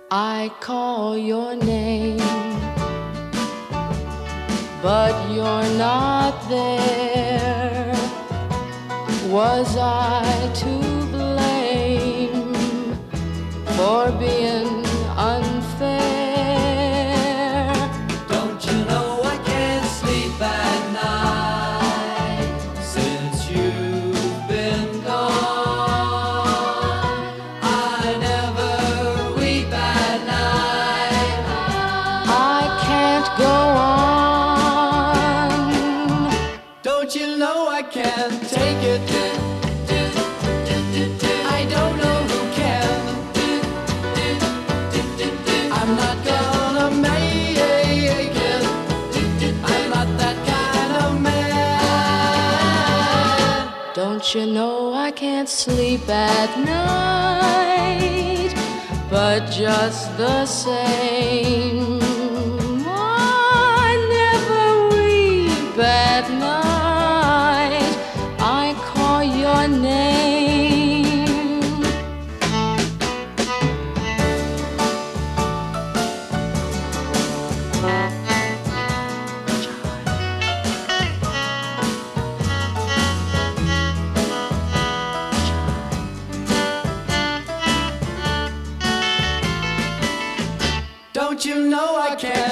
I call your name, but you're not there. Was I to blame for being unfair? Don't you know I can't sleep at night since you've been gone? I never weep at night. I can't go on. Don't you know I can't take it? I don't know who can. I'm not gonna make it. I'm not that kind of man. Don't you know I can't sleep at night, but just the same, I never weep at night. I call your name. Don't you know I can't